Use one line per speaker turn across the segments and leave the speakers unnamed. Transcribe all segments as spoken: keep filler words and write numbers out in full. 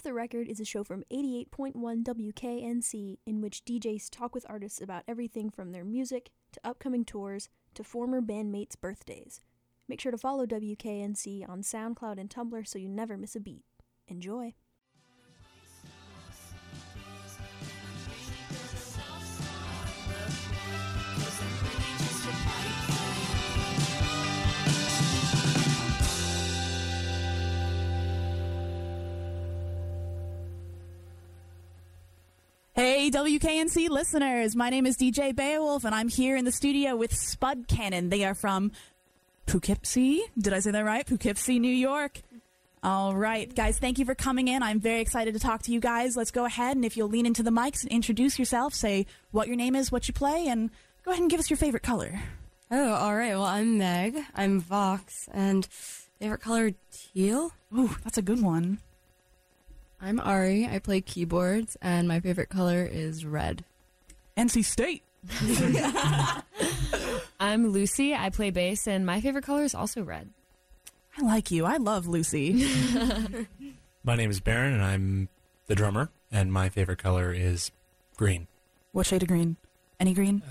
Off the Record is a show from eighty-eight point one W K N C in which D Js talk with artists about everything from their music to upcoming tours to former bandmates' birthdays. Make sure to follow W K N C on SoundCloud and Tumblr so you never miss a beat. Enjoy!
Hey, W K N C listeners, my name is D J Beowulf, and I'm here in the studio with Spud Cannon. They are from Poughkeepsie. Did I say that right? Poughkeepsie, New York. All right, guys, thank you for coming in. I'm very excited to talk to you guys. Let's go ahead, and if you'll lean into the mics and introduce yourself, say what your name is, what you play, and go ahead and give us your favorite color.
Oh, all right. Well, I'm Meg. I'm Vox, and favorite color, teal.
Ooh, that's a good one.
I'm Ari. I play keyboards, and my favorite color is red.
N C State.
I'm Lucy. I play bass, and my favorite color is also red.
I like you. I love Lucy.
My name is Baron, and I'm the drummer, and my favorite color is green.
What shade of green? Any green?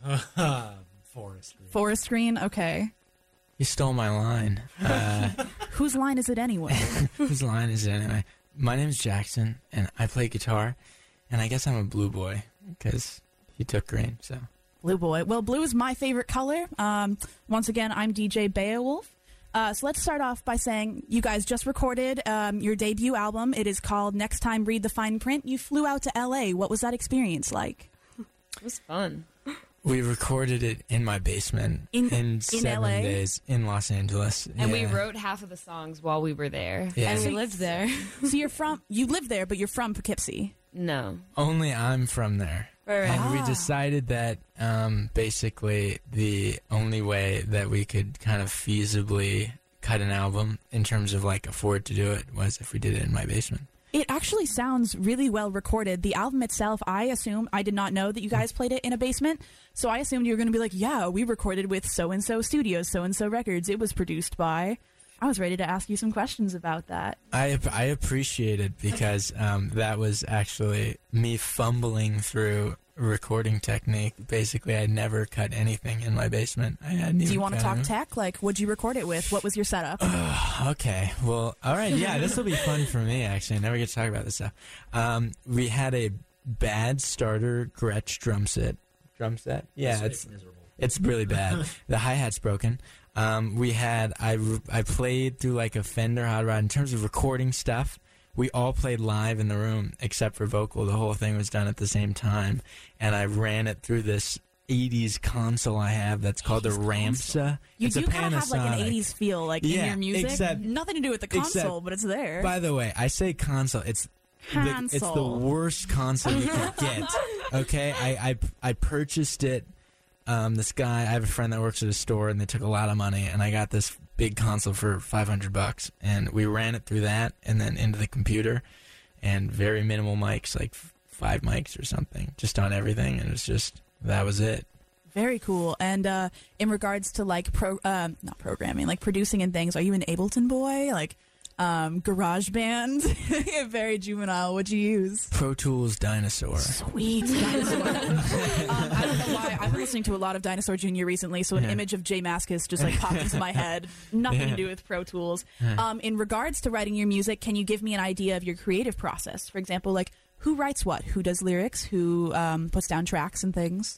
Oh, forest green.
Forest green? Okay.
You stole my line. Uh,
Whose line is it anyway?
whose line is it anyway? My name is Jackson, and I play guitar, and I guess I'm a blue boy, because he took green, so.
Blue boy. Well, blue is my favorite color. Um, once again, I'm D J Beowulf. Uh, so let's start off by saying you guys just recorded um, your debut album. It is called Next Time Read the Fine Print. You flew out to L A. What was that experience like?
It was fun.
We recorded it in my basement
In-
in,
in
seven
L A?
days in Los Angeles.
And
yeah.
we wrote half of the songs while we were there.
Yeah.
And we lived there.
So you're from, you live there, but you're from Poughkeepsie.
No.
Only I'm from there.
Right, right.
And
Ah.
we decided that um, basically the only way that we could kind of feasibly cut an album in terms of like afford to do it was if we did it in my basement.
It actually sounds really well recorded. The album itself, I assume, I did not know that you guys played it in a basement, so I assumed you were going to be like, yeah, we recorded with so-and-so studios, so-and-so records. It was produced by... I was ready to ask you some questions about that.
I I appreciate it because um, that was actually me fumbling through recording technique. Basically, I never cut anything in my basement. I hadn't
Do
even
you want to
cut
talk
any-
tech? Like, what'd you record it with? What was your setup?
Okay, well, all right, yeah, this will be fun for me, actually. I never get to talk about this stuff. Um, we had a bad starter Gretsch drum set. Drum set? Yeah, it's
miserable.
It's really bad. The hi-hat's broken. Um, we had, I, re- I played through like a Fender Hot Rod. In terms of recording stuff, we all played live in the room except for vocal. The whole thing was done at the same time. And I ran it through this eighties console I have that's called the Ramsa.
You
it's
do
a
kind of have like an
Panasonic.
eighties feel, like
Yeah,
in your music.
except-
Nothing to do with the console,
except-
but it's there.
By the way, I say console. It's the, it's the
Console.
worst console you can get. Okay, I, I I purchased it. Um, this guy, I have a friend that works at a store, and they took a lot of money, and I got this big console for five hundred bucks, and we ran it through that, and then into the computer, and very minimal mics, like f- five mics or something, just on everything, and it's just that was it.
Very cool. And uh, in regards to like pro, um, not programming, like producing and things, are you an Ableton boy? Like um, GarageBand? Very juvenile. What'd you use?
Pro Tools Dinosaur.
Sweet Dinosaur. um, I don't know why. I've been listening to a lot of Dinosaur Junior recently, so an
Yeah.
image of Jay Mascis just like popped into my head. Nothing
Yeah.
to do with Pro Tools.
Yeah.
Um, in regards to writing your music, can you give me an idea of your creative process? For example, like who writes what? Who does lyrics? Who um, puts down tracks and things?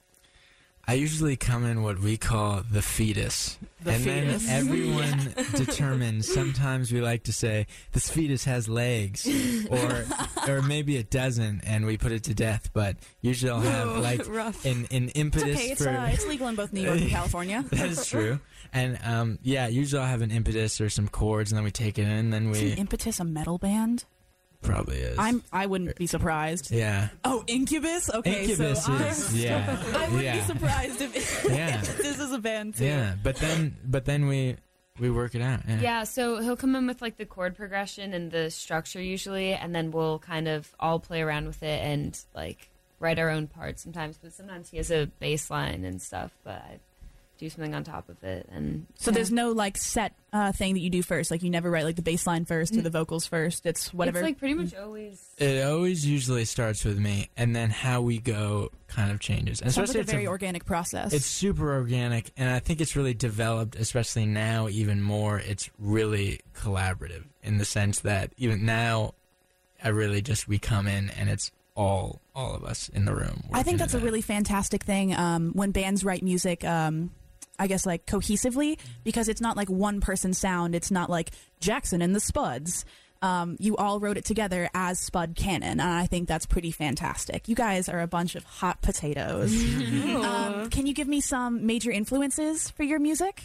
I usually come in what we call the fetus.
The
and
fetus.
then everyone determines, sometimes we like to say, this fetus has legs, or or maybe it doesn't, and we put it to death, but usually I'll have like
rough.
an, an
It's
impetus
okay. It's,
for...
uh, it's legal in both New York and California.
That is true. And um, yeah, usually I'll have an impetus or some chords, and then we take it in, and then
Is
we...
an Impetus a metal band?
Probably is.
I'm. I wouldn't be surprised.
Yeah.
Oh, Incubus. Okay,
Incubus
so
is,
I'm,
yeah.
I wouldn't
yeah.
be surprised if
Yeah.
this is a band too.
Yeah, but then, but then we we work it out. Yeah.
Yeah, so he'll come in with like the chord progression and the structure usually, and then we'll kind of all play around with it and like write our own parts sometimes. But sometimes he has a bass line and stuff. But I do something on top of it. And
So there's no like set uh, thing that you do first. Like you never write like the bass line first or the vocals first. It's whatever.
It's like pretty much always.
It always usually starts with me, and then how we go kind of changes. And
Sounds like a
it's
very organic process.
It's super organic, and I think it's really developed, especially now even more. It's really collaborative in the sense that even now, I really just we come in and it's all all of us in the room.
I think that's a
it out.
really fantastic thing um, when bands write music. Um, I guess like cohesively, because it's not like one person sound. It's not like Jackson and the Spuds. Um, you all wrote it together as Spud Cannon, and I think that's pretty fantastic. You guys are a bunch of hot potatoes. um, can you give me some major influences for your music?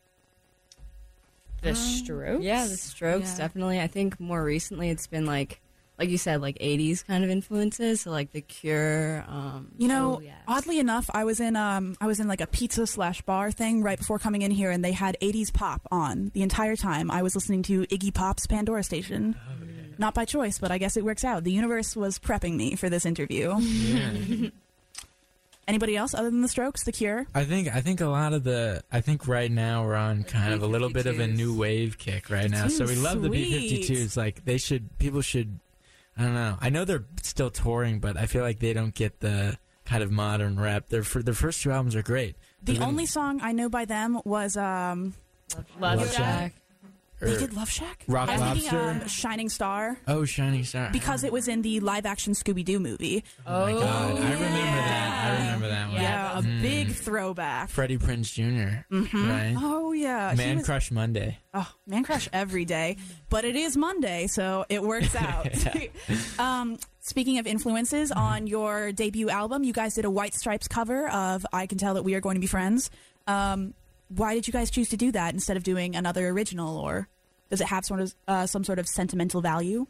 The Strokes?
Yeah, the Strokes,
Yeah.
definitely. I think more recently it's been like, like you said, like eighties kind of influences. So like The Cure. Um,
You know,
Oh, yes.
oddly enough, I was in um I was in like a pizza slash bar thing right before coming in here, and they had eighties pop on the entire time. I was listening to Iggy Pop's Pandora Station. Not by choice, but I guess it works out. The universe was prepping me for this interview.
Yeah.
Anybody else other than the Strokes, The Cure?
I think I think a lot of the I think right now we're on kind of a little bit of a new wave kick right now. So we love the B fifty-twos. Like they should people should I don't know. I know they're still touring, but I feel like they don't get the kind of modern rep. Their fir- their first two albums are great.
The
They've been-
only song I know by them was um
Love,
Love
Shack.
Shack.
they
or
did Love Shack?
Rock
I was thinking
Lobster.
um, Shining Star
Oh, Shining Star.
because it was in the live action Scooby Doo movie.
Oh my God, I remember
yeah.
that. I remember that one.
Yeah, a
Mm.
big throwback.
Freddie Prinze Junior
Mhm.
Right?
Oh yeah, He
Man
was-
Crush Monday.
Oh, man crush every day, but it is Monday, so it works out. um, speaking of influences, on your debut album, you guys did a White Stripes cover of "I Can Tell That We Are Going to Be Friends." Um, why did you guys choose to do that instead of doing another original, or does it have sort of uh, some sort of sentimental value?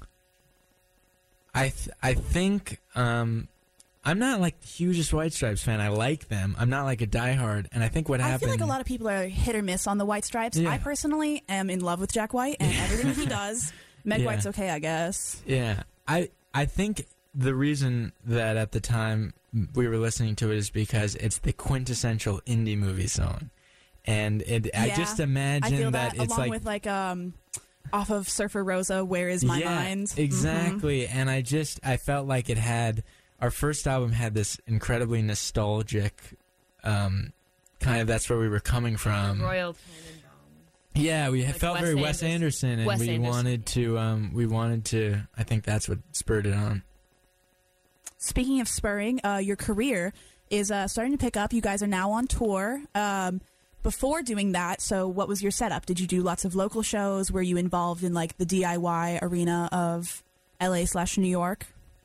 I th- I think um, I'm not like the hugest White Stripes fan. I like them. I'm not like a diehard, and I think what
I
happened.
feel like a lot of people are hit or miss on the White Stripes.
Yeah.
I personally am in love with Jack White and everything he does. Meg
Yeah.
White's okay, I guess.
Yeah, I I think the reason that at the time we were listening to it is because it's the quintessential indie movie song, and it, I
Yeah,
just
I
imagine
feel
that,
that,
it's
along
like
with like um, off of Surfer Rosa, "Where Is My
yeah,
Mind?" Mhm.
exactly. And I just I felt like it had our first album had this incredibly nostalgic um, kind of that's where we were coming from.
Royal Tenenbaums.
Yeah, we
Like
felt
Wes
very Wes
Anderson.
Anderson, and
Wes
we
Anderson.
wanted to. Um, we wanted to. I think that's what spurred it on.
Speaking of spurring, uh, your career is uh, starting to pick up. You guys are now on tour. Um, before doing that, so what was your setup? Did you do lots of local shows? Were you involved in like the D I Y arena of L A slash New York?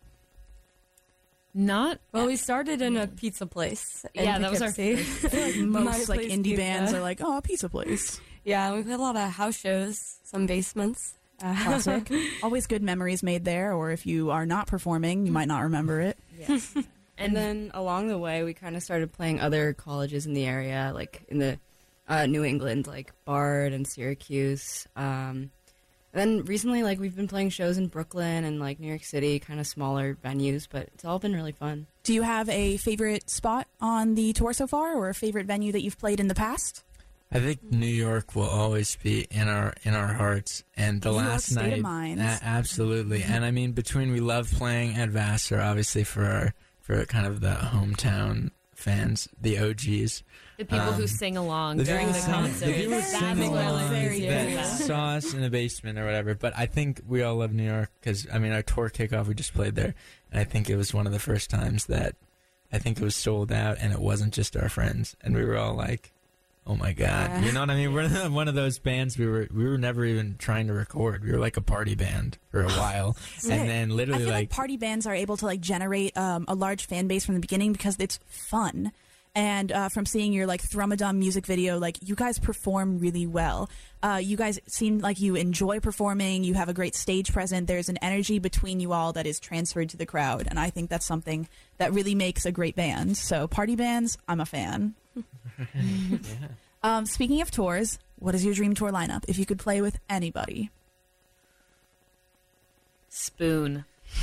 Not
Well, we started in a pizza place. in
Yeah, that was our
Poughkeepsie.
I feel like most
My
like
Place
indie
Pizza.
bands are like, oh, a pizza place.
Yeah, we played a lot of house shows, some basements. Uh,
Classic. Always good memories made there. Or if you are not performing, you might not remember it.
yes.
And then along the way, we kind of started playing other colleges in the area, like in the uh, New England, like Bard and Syracuse. Um, and then recently, like we've been playing shows in Brooklyn and like New York City, kind of smaller venues, but it's all been really fun.
Do you have a favorite spot on the tour so far, or a favorite venue that you've played in the past?
I think New York will always be in our in our hearts. And the
New York
last
state of
night,
mind.
a- absolutely. And I mean, between we love playing at Vassar, obviously for our for kind of the hometown fans, the O Gs.
The people who
Um,
sing along
The
during
people
the
sing-
concert.
the people
That's
sing
what
along
very
that
good.
saw us in the basement or whatever. But I think we all love New York because I mean, our tour kickoff we just played there, and I think it was one of the first times that I think it was sold out, and it wasn't just our friends, and we were all like, "Oh my god!"
Yeah.
You know what I mean? We're one of those bands. We were we were never even trying to record. We were like a party band for a while, and then
I
literally
feel like,
like
party bands are able to like generate um, a large fan base from the beginning because it's fun. And uh, from seeing your like Thrumadum music video, like you guys perform really well. Uh, you guys seem like you enjoy performing. You have a great stage presence. There's an energy between you all that is transferred to the crowd, and I think that's something that really makes a great band. So party bands, I'm a fan.
yeah.
Um, speaking of tours, what is your dream tour lineup? If you could play with anybody,
Spoon.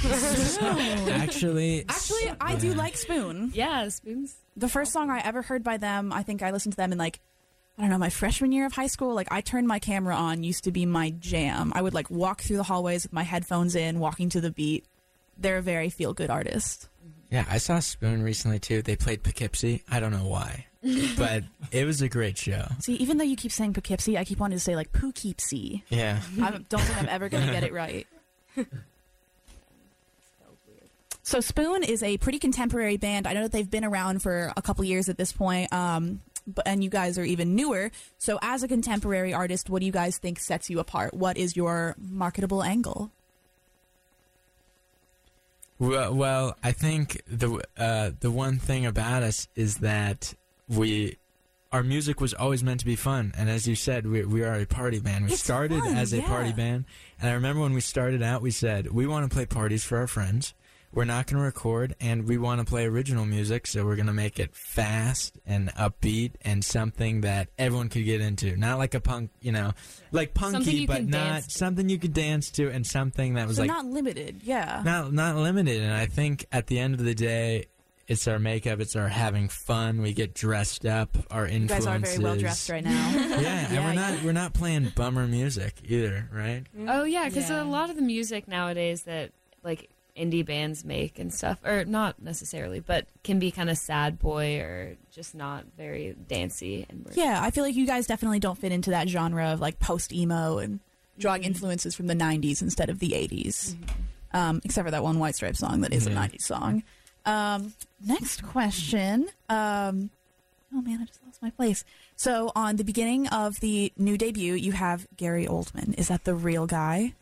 Actually,
Actually, I do like Spoon.
Yeah, Spoons.
The first song I ever heard by them, I think I listened to them in like, I don't know, my freshman year of high school. Like, I turned my camera on, used to be my jam. I would like walk through the hallways with my headphones in, walking to the beat. They're a very feel-good artist.
Yeah, I saw Spoon recently too. They played Poughkeepsie. I don't know why, but it was a great show.
See, even though you keep saying Poughkeepsie, I keep wanting to say like Poughkeepsie.
Yeah.
I don't think I'm ever going to get it right. So Spoon is a pretty contemporary band. I know that they've been around for a couple years at this point, um, but, and you guys are even newer. So as a contemporary artist, what do you guys think sets you apart? What is your marketable angle?
Well, well, I think the uh, the one thing about us is that we, our music was always meant to be fun, and as you said, we we are a party band. We
It's
started
fun,
as a
yeah.
party band, and I remember when we started out, we said we want to play parties for our friends. We're not going to record, and we want to play original music, so we're going to make it fast and upbeat and something that everyone could get into. Not like a punk, you know, like
Something
punky,
you
but
can
not
dance to.
something you could dance to, and something that was
So
like
not limited, yeah.
not not limited. And I think at the end of the day, it's our makeup, it's our having fun. We get dressed up. Our
You
influences.
guys are very well dressed right now.
Yeah, and
Yeah,
we're not we're not playing bummer music either, right?
Oh yeah, because
Yeah.
a lot of the music nowadays that like indie bands make and stuff, or not necessarily, but can be kind of sad boy or just not very dancey. And we're-
Yeah, I feel like you guys definitely don't fit into that genre of like post emo and drawing influences from the nineties instead of the eighties. Um, except for that one White Stripes song that is a
Yeah.
nineties song. Um, next question. Um, oh man, I just lost my place. So on the beginning of the new debut, you have Gary Oldman. Is that the real guy?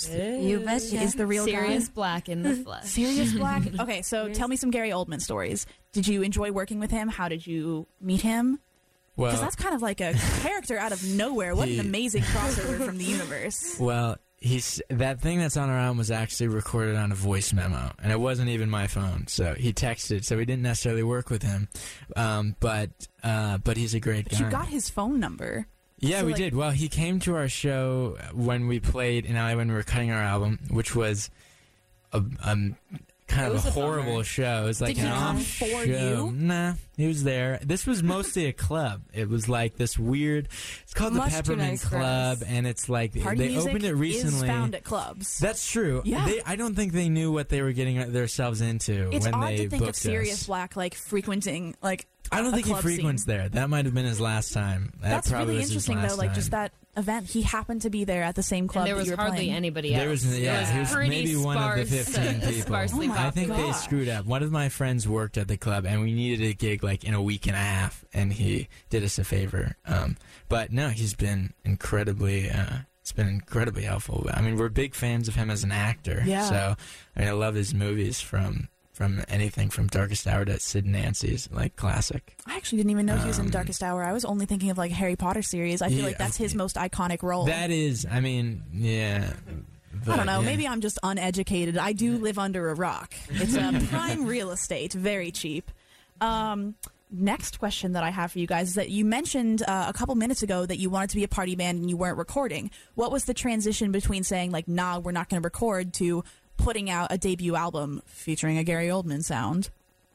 You betcha.
Is the real
Sirius
guy?
Black in the flesh.
Sirius Black? Okay, so tell me some Gary Oldman stories. Did you enjoy working with him? How did you meet him? Because
Well,
that's kind of like a character out of nowhere. What
He-
an amazing crossover from the universe.
well, he's that thing that's on our album was actually recorded on a voice memo, and it wasn't even my phone. So he texted, so we didn't necessarily work with him, um, but uh, but he's a great
But
guy.
you got his phone number.
Yeah,
So,
we
like-
did. Well, he came to our show when we played in L A when we were cutting our album, which was a, um kind
It
of
was
a
a
horrible
bummer.
show. It was like
Did
an
he come
off
for
show.
you?
Nah, he was there. This was mostly a club. It was like this weird. It's called
Much
the
too
Peppermint
nice for
Club,
us.
and it's like
Party
they
music
opened it recently.
is found at clubs.
That's true.
Yeah.
They, I don't think they knew what they were getting themselves into
It's
when
odd
they
to think of
booked
Sirius
us.
Black like frequenting like.
I don't
a
think he
club
frequents
scene.
there. That might have been his last time. That
That's
probably
really
was his
interesting though.
last
Like
time.
just that event, he happened to be there at the same club
And there
that
was
you were
hardly
playing.
anybody else.
There was, yeah,
it was
he was
pretty
maybe one of the
sparse,
fifteen people.
sparsely
Oh my
I think
populated.
they
God.
screwed up. One of my friends worked at the club, and we needed a gig like in a week and a half, and he did us a favor. Um, but no, he's been incredibly. Uh, it's been incredibly helpful. I mean, we're big fans of him as an actor.
Yeah.
So I mean, I love his movies from from anything from Darkest Hour to Sid and Nancy's, like classic.
I actually didn't even know he was in
Um,
Darkest Hour. I was only thinking of like Harry Potter series. I feel
Yeah,
like that's his most iconic role.
That is, I mean, yeah.
I
but,
don't know.
yeah.
Maybe I'm just uneducated. I do live under a rock. It's a prime real estate, very cheap. Um, next question that I have for you guys is that you mentioned uh, a couple minutes ago that you wanted to be a party band and you weren't recording. What was the transition between saying like, "Nah, we're not going to record" to putting out a debut album featuring a Gary Oldman sound?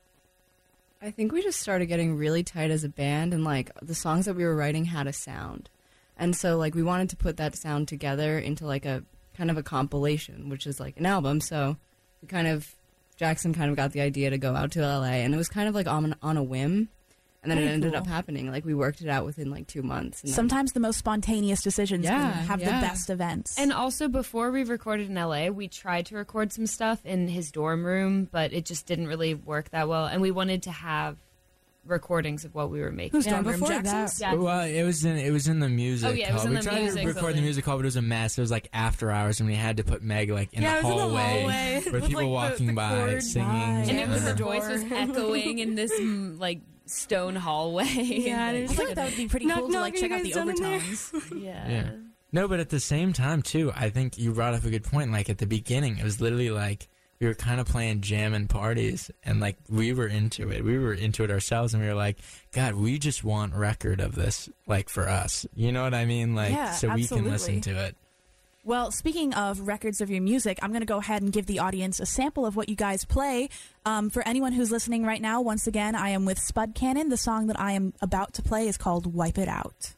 I think we just started getting really tight as a band, and like the songs that we were writing had a sound, and so like we wanted to put that sound together into like a kind of a compilation, which is like an album. So we kind of Jackson kind of got the idea to go out to L A, and it was kind of like on on a whim, and then
Very
it ended
cool.
up happening. Like we worked it out within like two months. And then-
Sometimes the most spontaneous decisions
Yeah,
can have
yeah.
the best events.
And also, before we recorded in L A, we tried to record some stuff in his dorm room, but it just didn't really work that well. And we wanted to have recordings of what we were making.
Whose
Yeah,
dorm room?
before
Jackson's?
that-
Yeah.
Well, it was in it was in the music.
Oh, yeah, it was
hall.
in
we
the
tried
music
to record the
building.
music hall, but it was a mess. It was like after hours, and we had to put Meg like in
Yeah,
the
it was in the
hallway,
hallway
where
with,
people
like, the-
walking
the
by
cord.
singing.
Right.
And it was,
Yeah.
her voice was echoing in this mm, like stone hallway.
Yeah,
And,
and
I feel like that would be pretty
Knock,
cool to like
knock,
check
are
out
you
the
guys done in there?
overtones.
yeah.
Yeah. No, but at the same time too, I think you brought up a good point. Like at the beginning, it was literally like we were kind of playing jam and parties, and like we were into it. We were into it ourselves, and we were like, God, we just want record of this, like for us. You know what I mean? Like
Yeah,
so we can
absolutely.
listen to it.
Well, speaking of records of your music, I'm going to go ahead and give the audience a sample of what you guys play. Um, for anyone who's listening right now, once again, I am with Spud Cannon. The song that I am about to play is called Wipe It Out.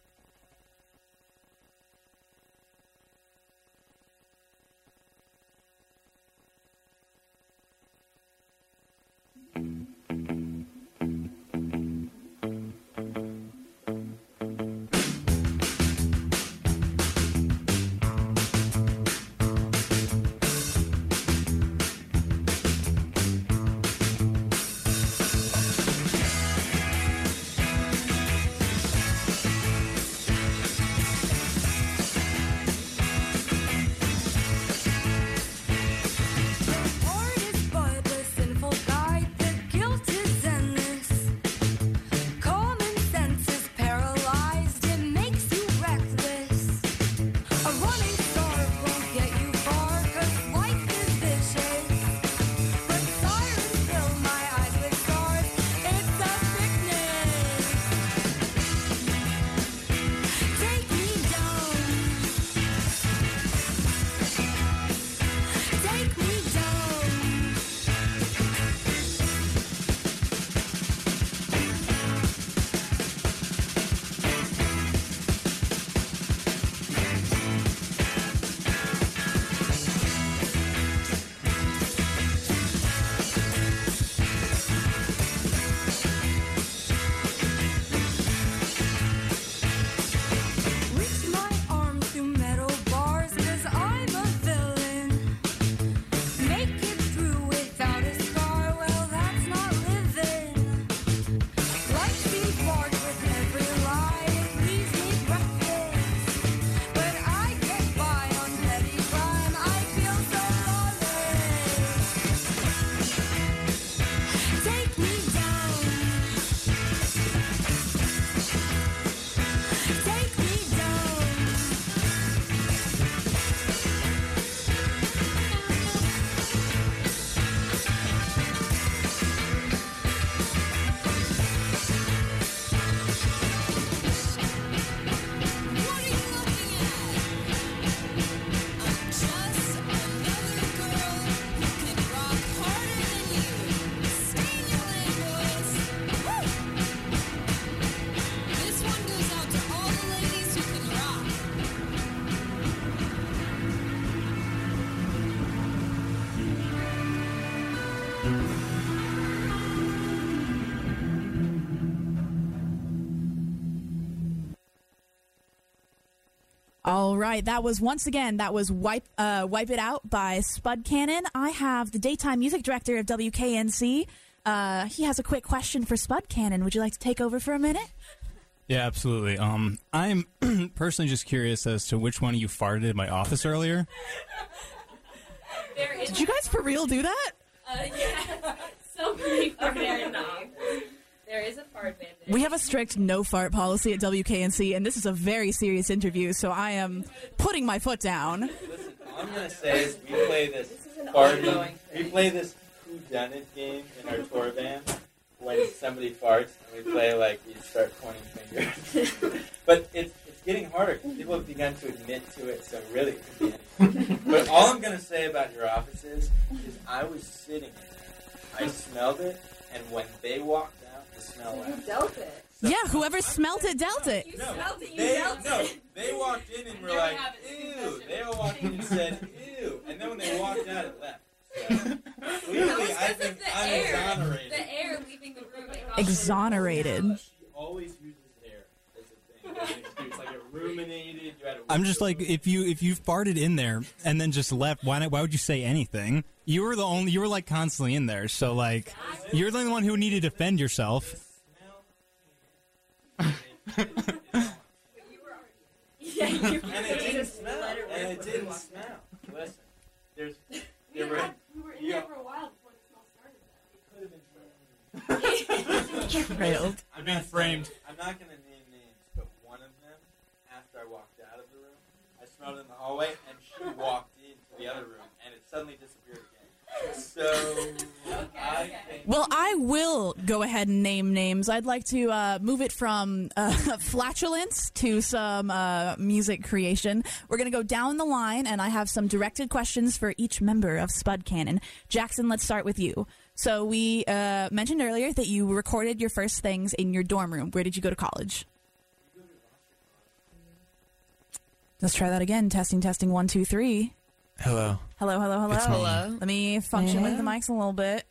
All right, that was, once again, that was Wipe uh, Wipe It Out by Spud Cannon. I have the daytime music director of W K N C. Uh, he has a quick question for Spud Cannon. Would you like to take over for a minute?
Yeah, absolutely. Um, I'm personally just curious as to which one of you farted in my office earlier.
Did you guys for real do that?
Uh, yeah, somebody farted in the office. There is a fart ban.
We have a strict no fart policy at W K N C, and this is a very serious interview, so I am putting my foot down.
Listen, all I'm going to say is we play this, this farting, we play this whodunit game in our tour band when somebody farts, and we play like you start pointing fingers. But it's, it's getting harder because people have begun to admit to it, so really it could be anything. But all I'm going to say about your offices is I was sitting in there, I smelled it, and when they walked out, the smell went.
You dealt it.
So, yeah, whoever smelled it dealt it.
You
no,
smelled it, you
they,
dealt
no,
it.
they walked in and were like, ew. They all walked in and said, ew. And then when they walked out, it left. So, clearly, I think I'm
air.
exonerated.
The air leaving the room.
Exonerated.
She always uses air as a thing, as an excuse. Like it ruminated. You had to
I'm just like, if you if you farted in there and then just left, why not, why would you say anything? You were the only, you were like constantly in there, so like, you're the one who needed to defend yourself.
Yeah, you were
And it didn't smell. And it didn't smell. Listen, there's, there were,
We were in
you
there
know,
for a while before the smell started.
it could have been
Trailed.
I'm being framed. I'm not going to name names, but one of them, after I walked out of the room, I smelled it in the hallway, and she walked into the other room, and it suddenly disappeared again. So, I
Well, I will go ahead and name names. I'd like to uh, move it from uh, flatulence to some uh, music creation. We're going to go down the line, and I have some directed questions for each member of Spud Cannon. Jackson, let's start with you. So we uh, mentioned earlier that you recorded your first things in your dorm room. Where did you go to college? Let's try that again. Testing, testing, one, two, three.
Hello.
Hello, hello, hello.
It's me.
Hello.
Let me function
Yeah.
with the mics a little bit.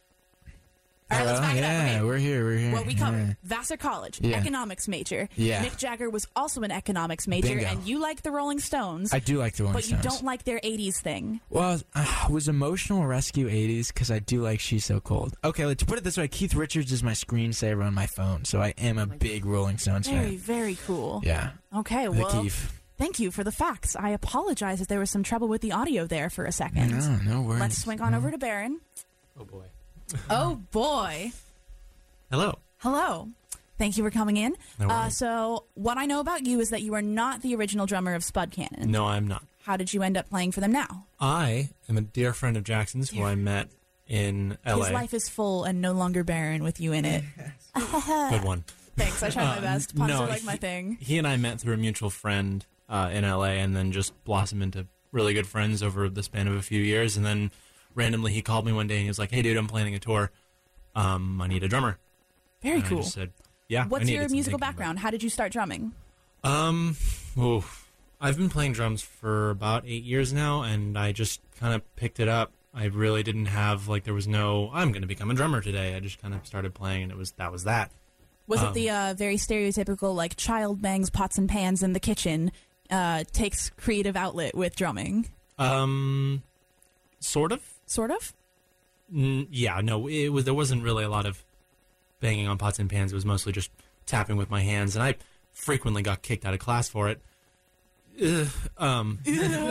All right, let's
Hello?
back it up.
Yeah,
Okay.
we're here. We're here.
What we
yeah.
covered. Vassar College,
Yeah.
economics major.
Yeah.
Nick Jagger was also an economics major,
Bingo.
and you like the Rolling Stones,
I do like the Rolling
but you
Stones.
don't like their eighties thing.
Well, uh, was emotional rescue eighties because I do like She's So Cold. Okay, let's put it this way. Keith Richards is my screensaver on my phone, so I am a big Rolling Stones
Very,
fan.
very cool.
Yeah.
Okay,
The
well,
Keith.
thank you for the facts. I apologize if there was some trouble with the audio there for a second.
No, no worries.
Let's swing on
No.
over to Baron.
Oh boy.
Oh, boy.
Hello.
Hello. Thank you for coming in.
No
uh,
worries.
so, what I know about you is that you are not the original drummer of Spud Cannon.
No, I'm not.
How did you end up playing for them now?
I am a dear friend of Jackson's who I met in L A.
His life is full and no longer barren with you in it.
Good one.
Thanks, I tried my
Uh,
best. Puns
no,
are like my
he-
thing.
He and I met through a mutual friend uh, in L A, and then just blossomed into really good friends over the span of a few years. And then randomly, he called me one day and he was like, "Hey, dude, I'm planning a tour. Um, I need a drummer."
Very
And I
cool.
just said, "Yeah." I
What's
needed
your
some
musical
thinking about
background? How did you start drumming?
it. Um, ooh, I've been playing drums for about eight years now, and I just kind of picked it up. I really didn't have like there was no I'm going to become a drummer today. I just kind of started playing, and it was that was that.
Was
Um,
it the uh, very stereotypical, like, child bangs pots and pans in the kitchen, uh, takes creative outlet with drumming?
Um, sort of.
Sort of?
Mm, yeah, no, it was. There wasn't really a lot of banging on pots and pans. It was mostly just tapping with my hands, and I frequently got kicked out of class for it. Ugh, um,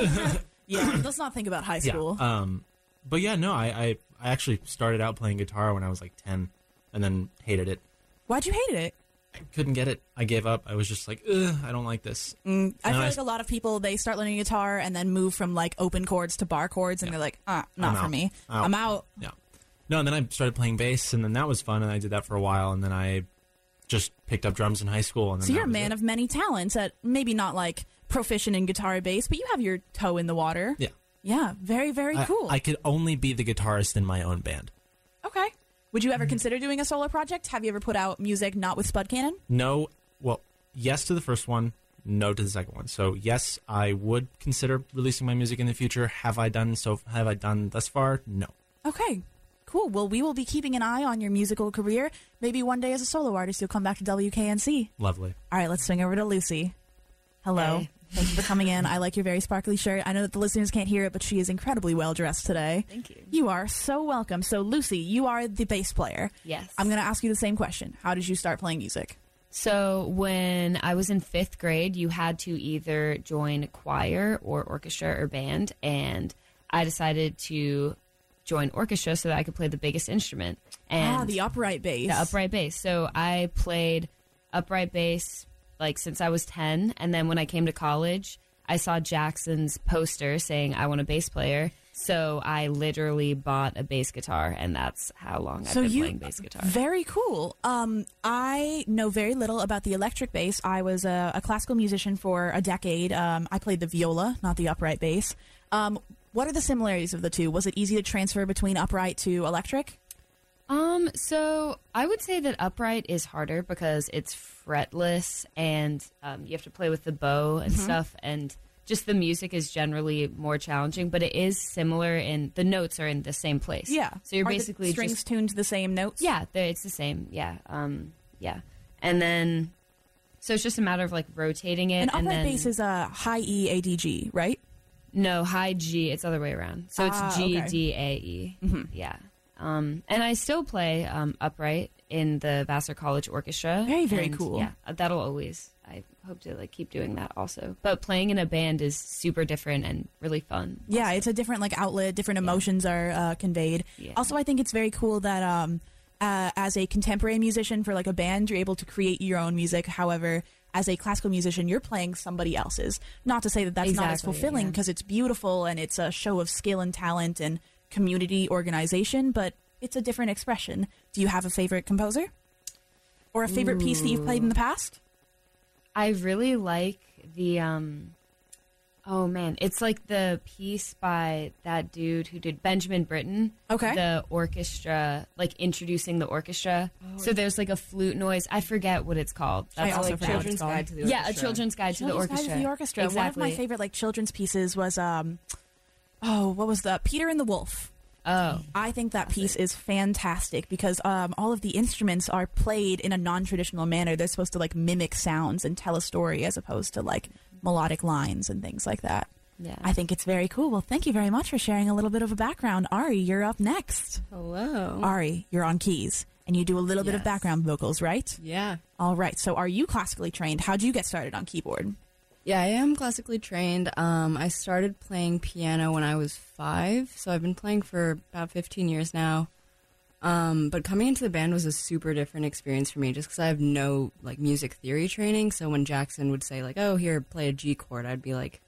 Yeah, let's not think about high
yeah,
school.
um, but yeah, no, I, I, I actually started out playing guitar when I was like ten, and then hated it.
Why'd you hate it?
I couldn't get it. I gave up. I was just like, Ugh, I don't like this.
Mm, I
And
feel
I-
like a lot of people, they start learning guitar and then move from, like, open chords to bar chords, and
Yeah.
they're like, ah, not
I'm
for
out.
me.
Out.
I'm out.
Yeah. No, and then I started playing bass, and then that was fun, and I did that for a while, and then I just picked up drums in high school. And then
So you're
that
a
was
man
it.
of many talents, at maybe not, like, proficient in guitar or bass, but you have your toe in the water.
Yeah.
Yeah, very, very
I-
cool.
I could only be the guitarist in my own band.
Okay. Would you ever
Mm-hmm.
consider doing a solo project? Have you ever put out music not with Spud Cannon?
No, well, yes to the first one, no to the second one. So yes, I would consider releasing my music in the future. Have I done so? Have I done thus far? No.
Okay, cool. Well, we will be keeping an eye on your musical career. Maybe one day as a solo artist, you'll come back to W K N C.
Lovely.
All right, let's swing over to Lucy. Hello.
Hey.
Thank you for coming in. I like your very sparkly shirt. I know that the listeners can't hear it, but she is incredibly well dressed today.
Thank you.
You are so welcome. So, Lucy, you are the bass player.
Yes.
I'm going to ask you the same question. How did you start playing music?
So when I was in fifth grade, you had to either join choir or orchestra or band, and I decided to join orchestra so that I could play the biggest instrument. And
ah, the upright bass.
the upright bass. So I played upright bass like since I was ten, and then when I came to college, I saw Jackson's poster saying I want a bass player. So I literally bought a bass guitar, and that's how long I've
So
been
you,
playing bass guitar.
Very cool. Um, I know very little about the electric bass. I was a, a classical musician for a decade. Um, I played the viola, not the upright bass. Um, what are the similarities of the two? Was it easy to transfer between upright to electric?
Um, so I would say that upright is harder because it's fretless and um, you have to play with the bow and
Mm-hmm.
stuff, and just the music is generally more challenging, but it is similar in the notes are in the same place.
Yeah.
So you're
Are the
basically
strings
just,
tuned to the same notes?
yeah, they're- it's the same. Yeah. Um, yeah. And then, so it's just a matter of like rotating it.
An
and
upright
then,
bass is a high E A D G, right?
no, high G, it's the other way around. So
Ah,
it's G,
okay.
D, A, E.
Mhm.
Yeah. Um, and I still play um, upright in the Vassar College Orchestra.
Very, very
and,
cool.
Yeah, that'll always. I hope to like keep doing that also. But playing in a band is super different and really fun.
Yeah, it's a different like outlet. Different emotions are uh, conveyed.
Yeah.
Also, I think it's very cool that um, uh, as a contemporary musician for like a band, you're able to create your own music. However, as a classical musician, you're playing somebody else's. Not to say that that's not as
Exactly,
fulfilling
yeah.
because it's beautiful and it's a show of skill and talent and community organization, but it's a different expression. Do you have a favorite composer? Or a favorite piece that you've played in the past?
I really like the, um, oh man, it's like the piece by that dude who did Benjamin Britten.
Okay.
The orchestra, like introducing the orchestra. So there's like a flute noise. I forget what it's called.
I also
like
forgot what
Children's
it's called.
Guide to the
Yeah,
Orchestra.
a children's guide to the
Children's
orchestra.
Guide to the Orchestra.
Exactly.
One of my favorite like children's pieces was, um, oh, what was the Peter and the Wolf.
Oh.
I think that piece is fantastic because um, all of the instruments are played in a non-traditional manner. They're supposed to like mimic sounds and tell a story as opposed to like melodic lines and things like that.
Yeah.
I think it's very cool. Well, thank you very much for sharing a little bit of a background. Ari, you're up next.
Hello.
Ari, you're on keys and you do a little bit of
Yes.
background vocals, right?
Yeah.
All right. So are you classically trained? How'd you get started on keyboard?
Yeah, I am classically trained. Um, I started playing piano when I was five, so I've been playing for about fifteen years now. Um, but coming into the band was a super different experience for me, just because I have no like music theory training. So when Jackson would say like, "Oh, here, play a G chord," I'd be like,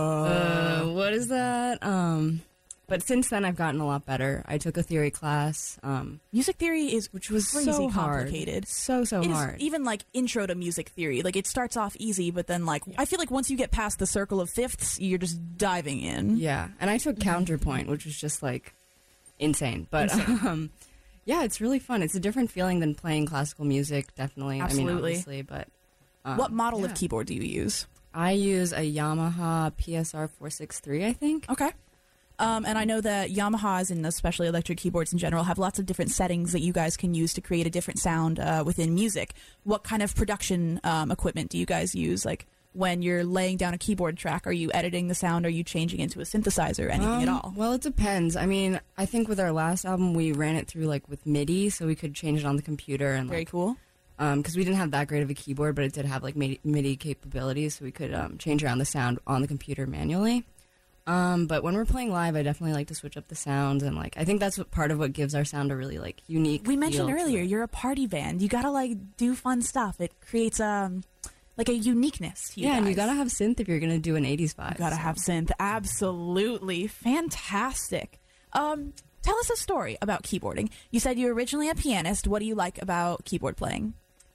"Uh, what is that?" Um, but since then, I've gotten a lot better. I took a theory class, um,
Music theory is
which was
crazy
so hard.
complicated.
so so
It is
hard.
even like intro to music theory. Like it starts off easy, but then like I feel like once you get past the circle of fifths, you're just diving in.
Yeah, and I took counterpoint, which was just like insane. But um, yeah, it's really fun. It's a different feeling than playing classical music. Definitely, I mean,
Absolutely.
obviously, but um,
What model
yeah.
of keyboard do you use?
I use a Yamaha P S R four sixty-three, I think.
Okay. Um, and I know that Yamahas and especially electric keyboards in general have lots of different settings that you guys can use to create a different sound uh, within music. What kind of production um, equipment do you guys use? Like when you're laying down a keyboard track, are you editing the sound? Are you changing into a synthesizer? Anything at
Um,
all?
Well, it depends. I mean, I think with our last album, we ran it through like with MIDI, so we could change it on the computer and
Very
like,
cool.
because we didn't have that great of a keyboard, but it did have like MIDI, MIDI capabilities, so we could um, change around the sound on the computer manually. Um, but when we're playing live, I definitely like to switch up the sounds, and like I think that's what part of what gives our sound a really like unique.
We mentioned
feel to
earlier,
it.
you're a party band. You gotta like do fun stuff. It creates um like a uniqueness to you
yeah, and you
guys.
gotta have synth if you're gonna do an eighties vibe.
You gotta
so.
have synth. Absolutely. Fantastic. Um, tell us a story about keyboarding. You said you're originally a pianist. What do you like about keyboard playing?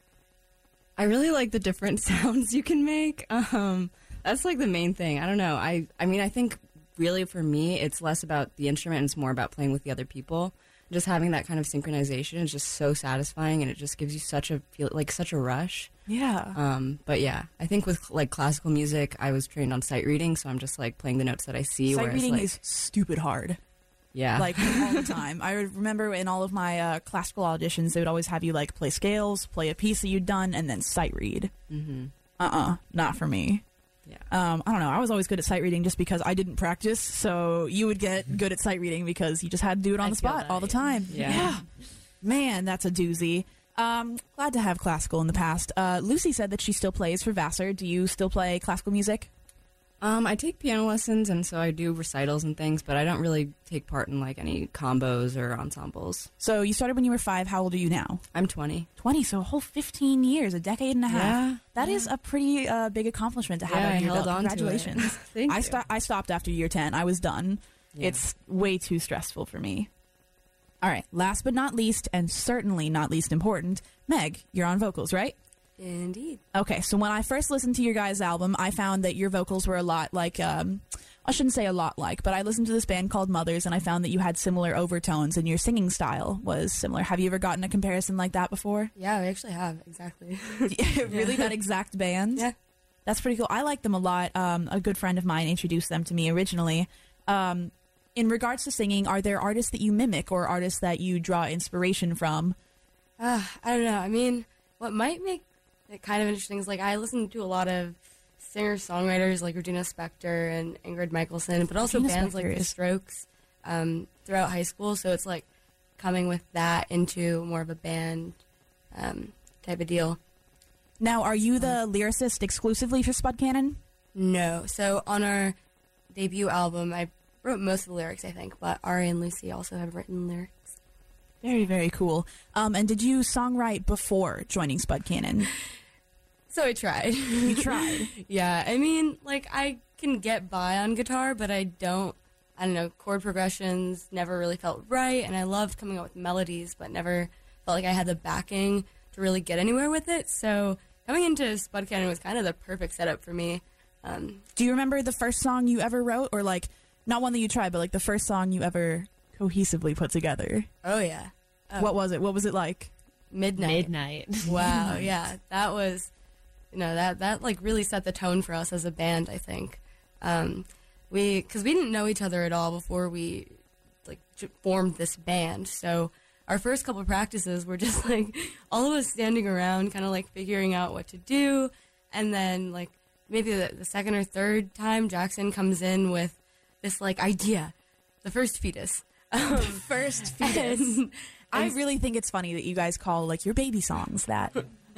I really like the different sounds you can make. Um, that's like the main thing. I don't know. I I mean, I think really for me, it's less about the instrument and it's more about playing with the other people. Just having that kind of synchronization is just so satisfying, and it just gives you such a feel like such a rush.
Yeah.
Um, but yeah, I think with like classical music, I was trained on sight reading, so I'm just like playing the notes that I see.
Sight
whereas,
reading
like,
is stupid hard.
yeah,
Like all the time. I remember in all of my uh, classical auditions, they would always have you like play scales, play a piece that you'd done, and then sight read.
mm-hmm.
Uh-uh. Not for me.
yeah.
Um, I don't know. I was always good at sight reading just because I didn't practice. So you would get good at sight reading because you just had to do it on
I
the
feel
spot
that,
all the
yeah.
time.
Yeah.
Man, that's a doozy. Um, glad to have classical in the past. Uh, Lucy said that she still plays for Vassar. Do you still play classical music?
Um, I take piano lessons, and so I do recitals and things, but I don't really take part in like any combos or ensembles.
So you started when you were five. How old are you now?
I'm twenty.
twenty. So a whole fifteen years, a decade and a half.
Yeah,
That
yeah.
is a pretty uh, big accomplishment to have
Yeah,
out
I
of your
held
belt.
on to it.
Congratulations.
Thank
I,
you.
sto- I stopped after year ten. I was done.
Yeah.
It's way too stressful for me. All right. Last but not least, and certainly not least important, Meg, you're on vocals, right?
Indeed.
Okay, so when I first listened to your guys' album, I found that your vocals were a lot like, um, I shouldn't say a lot like, but I listened to this band called Mothers, and I found that you had similar overtones, and your singing style was similar. Have you ever gotten a comparison like that before?
Yeah, we actually have, exactly.
Really, that exact band?
Yeah.
That's pretty cool. I like them a lot. Um, a good friend of mine introduced them to me originally. Um, in regards to singing, are there artists that you mimic or artists that you draw inspiration from?
Uh, I don't know. I mean, what might make it kind of interesting is, like, I listen to a lot of singer-songwriters like Regina Spektor and Ingrid Michaelson, but also
Regina
bands
Spektor
like The
is-
Strokes um, throughout high school. So it's, like, coming with that into more of a band um, type of deal.
Now, are you the lyricist exclusively for Spud Cannon?
No. So on our debut album, I wrote most of the lyrics, I think, but Ari and Lucy also have written lyrics.
Very, very cool. Um, and did you songwrite before joining Spud Cannon?
So I tried.
You tried.
Yeah, I mean, like, I can get by on guitar, but I don't I don't know, chord progressions never really felt right, and I loved coming up with melodies, but never felt like I had the backing to really get anywhere with it. So coming into Spud Cannon was kind of the perfect setup for me. Um,
Do you remember the first song you ever wrote, or like not one that you tried, but like the first song you ever cohesively put together?
oh yeah, oh,
What was it? What was it like?
Midnight.
Midnight.
Wow, yeah, that was, you know, that that like really set the tone for us as a band. I think um, we, because we didn't know each other at all before we like j- formed this band. So our first couple of practices were just like all of us standing around, kind of like figuring out what to do, and then like maybe the, the second or third time Jackson comes in with this like idea, the first fetus. Um,
First fetus.
and-
I really think it's funny that you guys call like your baby songs that.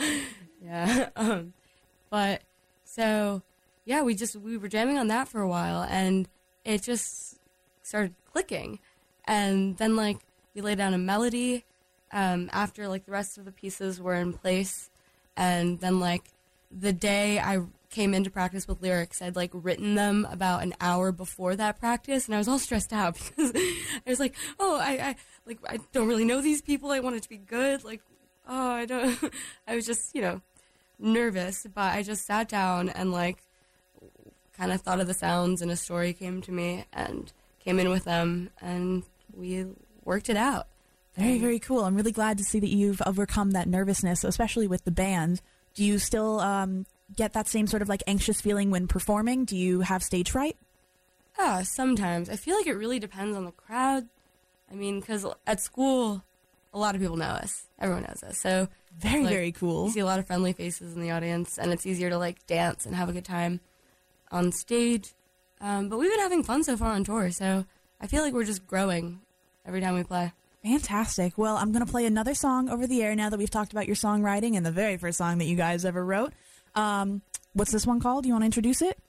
Yeah. Um, but so, yeah, we just, we were jamming on that for a while, and it just started clicking. And then, like, we laid down a melody um, after, like, the rest of the pieces were in place. And then, like, the day I came into practice with lyrics, I'd, like, written them about an hour before that practice, and I was all stressed out because I was like, oh, I, I, like, I don't really know these people. I want it to be good. Like, oh, I don't, I was just, you know, nervous, but I just sat down and, like, kind of thought of the sounds, and a story came to me, and came in with them, and we worked it out.
Very, very cool. I'm really glad to see that you've overcome that nervousness, especially with the band. Do you still um, get that same sort of like anxious feeling when performing? Do you have stage fright?
Ah, sometimes. I feel like it really depends on the crowd. I mean, because at school, a lot of people know us. Everyone knows us. So
Very,
like,
very cool.
you see a lot of friendly faces in the audience, and it's easier to like dance and have a good time on stage. Um, but we've been having fun so far on tour, so I feel like we're just growing every time we play.
Fantastic. Well, I'm going to play another song over the air now that we've talked about your songwriting and the very first song that you guys ever wrote. Um, what's this one called? Do you want to introduce it?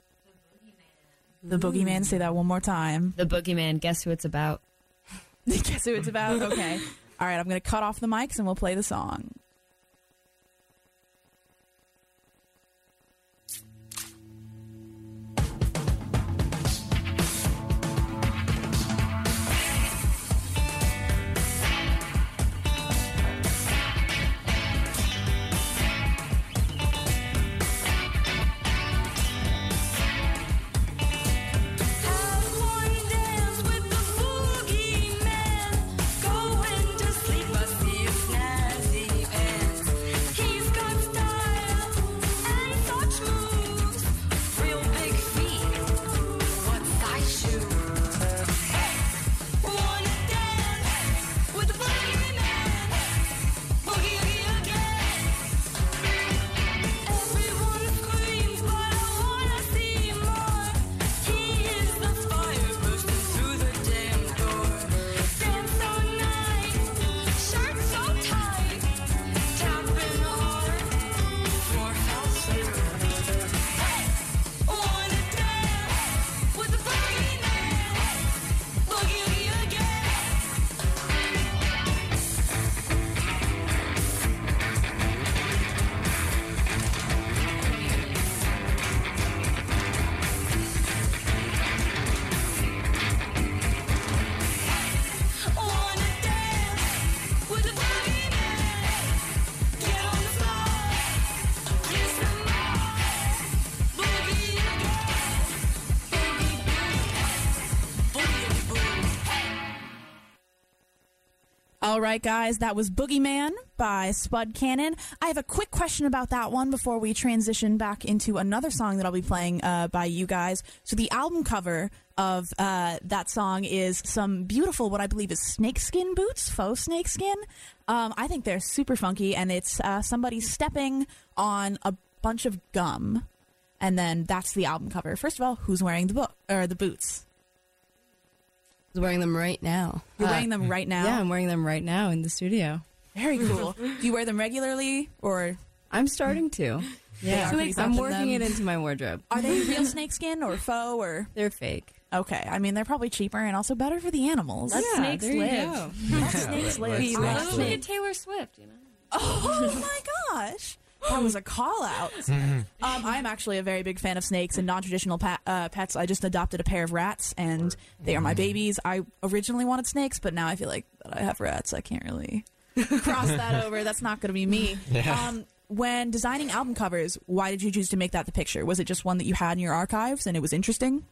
The Boogeyman. The Boogeyman. Say that one more time.
The Boogeyman. Guess who it's about?
Guess who it's about? Okay. All right, I'm going to cut off the mics and we'll play the song. All right, guys, that was Boogeyman by Spud Cannon. I have a quick question about that one before we transition back into another song that I'll be playing uh, by you guys. So the album cover of uh, that song is some beautiful, what I believe is snakeskin boots, faux snakeskin. Um, I think they're super funky, and it's uh, somebody stepping on a bunch of gum, and then that's the album cover. First of all, who's wearing the book or the boots?
I'm wearing them right now.
You're
Uh,
wearing them right now?
Yeah, I'm wearing them right now in the studio.
Very cool. Do you wear them regularly, or
I'm starting to. Yeah,
Who makes
I'm
up in
working
them?
it into my wardrobe.
are they real snakeskin or faux? Or
They're fake.
okay, I mean they're probably cheaper and also better for the animals.
Let
That's
snakes
there you
live.
go. Let snakes live.
Let
I
snakes
love
live.
Look
it.
at Taylor Swift, you know.
Oh my gosh! That was a call out. um, I'm actually a very big fan of snakes and non-traditional pa- uh, pets. I just adopted a pair of rats, and they are my babies. I originally wanted snakes, but now I feel like that I have rats. I can't really cross that over. That's not going to be me.
Yeah.
Um, when designing album covers, why did you choose to make that the picture? Was it just one that you had in your archives and it was interesting?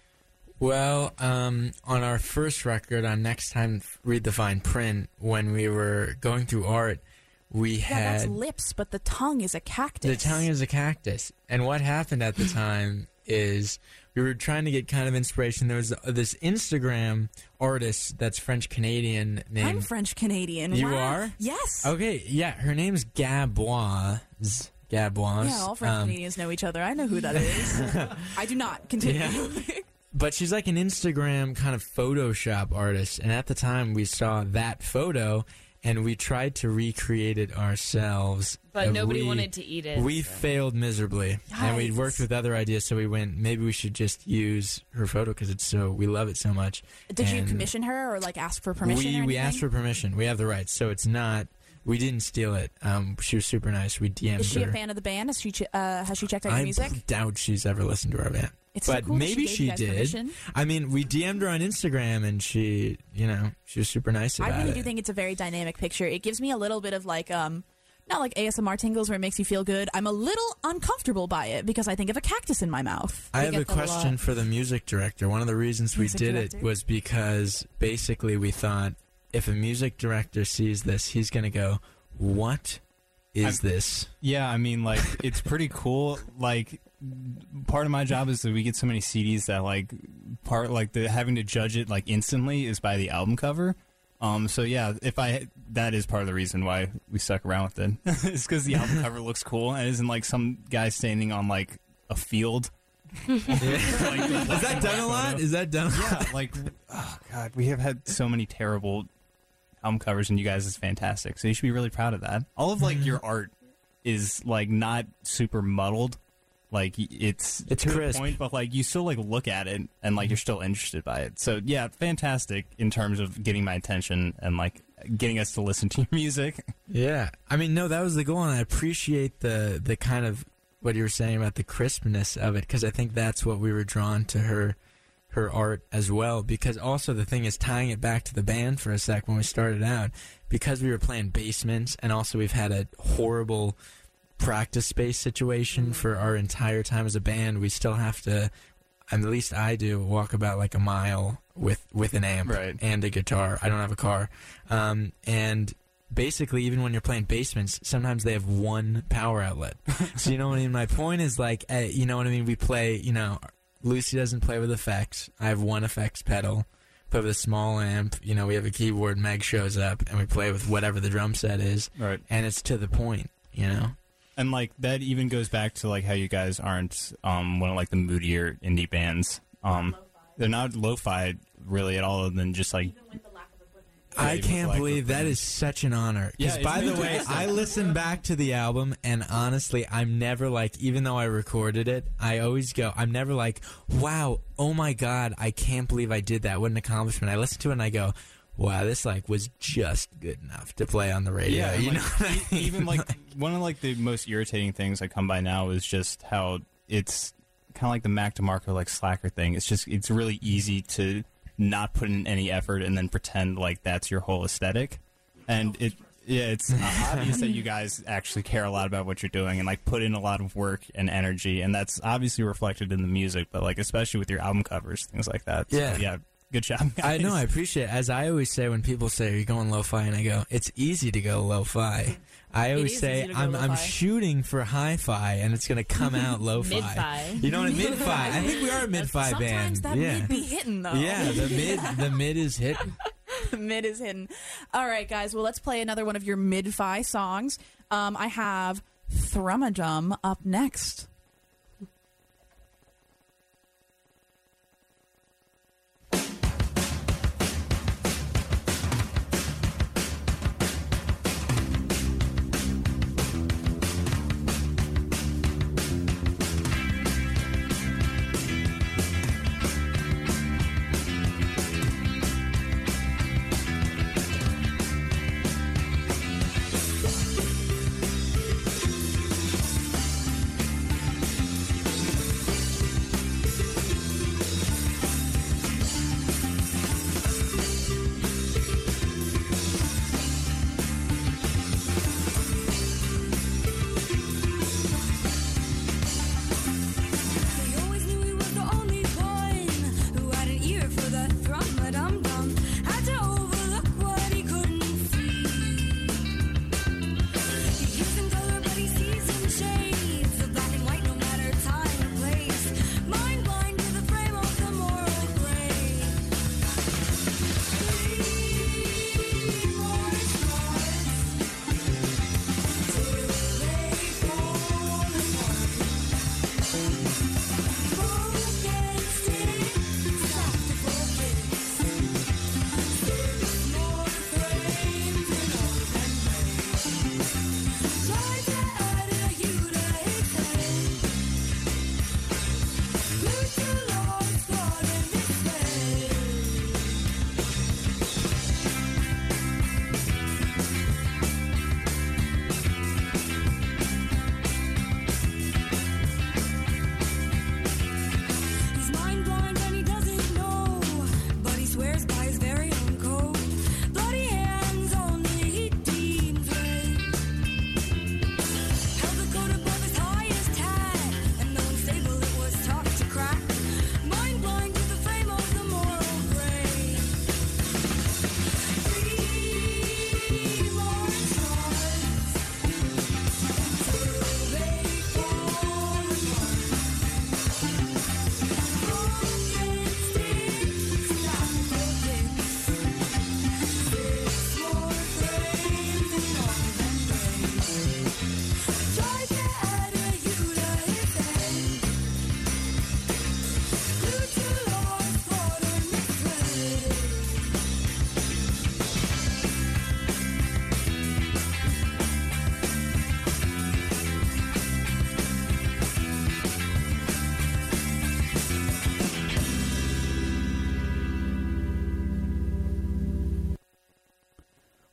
Well, um, on our first record, on Next Time Read the Fine Print, when we were going through art, we
Yeah,
had...
that's lips, but the tongue is a cactus.
The tongue is a cactus. And what happened at the time is we were trying to get kind of inspiration. There was this Instagram artist that's French-Canadian named...
I'm French-Canadian.
You
Wow.
are?
Yes.
Okay, yeah, her name's Gaboise. Gaboise.
Yeah, all French
Um,
Canadians know each other. I know who that is. I do not. Continue.
Yeah. But she's like an Instagram kind of Photoshop artist. And at the time, we saw that photo, and we tried to recreate it ourselves.
But
And
nobody
we-
wanted to eat it.
We failed miserably. And we
Yikes.
worked with other ideas, so we went, maybe we should just use her photo because it's so, we love it so much.
Did you
And
commission her or like ask for permission?
We,
or
we
anything?
asked for permission. We have the rights, so it's not, we didn't steal it. Um, she was super nice. We D M'd
Is she
her.
a fan of the band? Has she ch- uh, has she checked out your
I
music?
doubt she's ever listened to our band.
It's so
but
cool that
maybe
she,
she,
gave you guys
did.
permission.
I mean, we D M'd her on Instagram, and she, you know, she was super nice about
I really
it.
do think it's a very dynamic picture. It gives me a little bit of like um not like A S M R tingles where it makes you feel good. I'm a little uncomfortable by it because I think of a cactus in my mouth.
I
We
have
get
a
that
question
lot.
for the music director. One of the reasons we
Music
did
director?
it was because basically we thought if a music director sees this, he's going to go, "What is
I'm-
this?"
Yeah, I mean, like, it's pretty cool. Like, part of my job is that we get so many C Ds that, like, part, like, the having to judge it, like, instantly is by the album cover. Um, so yeah, if I, that is part of the reason why we stuck around with it. It's because the album cover looks cool and isn't like some guy standing on, like, a field. Like,
Is that done a lot? Is that done a lot?
yeah, like, oh god, we have had so many terrible album covers, and you guys is fantastic. So you should be really proud of that. All of like your art is like not super muddled, like it's
It's
to
crisp.
a point, but like you still like look at it and like you're still interested by it. So yeah, fantastic in terms of getting my attention and like getting us to listen to your music.
Yeah. I mean, no, that was the goal, and I appreciate the the kind of what you were saying about the crispness of it, because I think that's what we were drawn to her her art as well. Because also the thing is, tying it back to the band for a sec, when we started out, because we were playing basements, and also we've had a horrible practice space situation for our entire time as a band, we still have to, at least I do, walk about like a mile with with an amp
Right.
and a guitar. I don't have a car. Um, and basically, even when you're playing basements, sometimes they have one power outlet. So you know what I mean? My point is like, uh, you know what I mean? We play, you know, Lucy doesn't play with effects. I have one effects pedal. Play with a small amp. You know, we have a keyboard. Meg shows up, and we play with whatever the drum set is.
Right.
And it's to the point, you know?
And like that even goes back to like how you guys aren't um one of like the moodier indie bands. Um, they're not lo-fi really at all, other than just like.
I
even
can't
like
believe
the-
that is such an honor. Because,
Yeah,
by
it's
the way,
fantastic.
I listened back to the album, and honestly, I'm never like, even though I recorded it, I always go, I'm never like, wow, oh my God, I can't believe I did that. What an accomplishment. I listen to it, and I go, wow, this like was just good enough to play on the radio.
Yeah,
you
like,
know what I
e-
mean?
even like one of like the most irritating things I come by now is just how it's kind of like the Mac DeMarco like Slacker thing. It's just it's really easy to not put in any effort and then pretend like that's your whole aesthetic, and it yeah it's obvious that you guys actually care a lot about what you're doing and like put in a lot of work and energy, and that's obviously reflected in the music, but like especially with your album covers, things like that. So,
Yeah.
yeah. Good job, guys.
I know, I appreciate it. As I always say when people say, are you going lo-fi? And I go, it's easy to go lo-fi. I always
is
say,
easy to go
I'm, I'm
lo-fi.
shooting for hi-fi, and it's going to come out lo-fi.
Mid-fi.
You know what I mean? Mid-fi. I think we are a mid-fi band.
Sometimes that
yeah.
mid be hitting though.
Yeah, the mid, the mid is hitting.
The mid is hidden. All right, guys. Well, let's play another one of your mid-fi songs. Um, I have Thrumadum up next.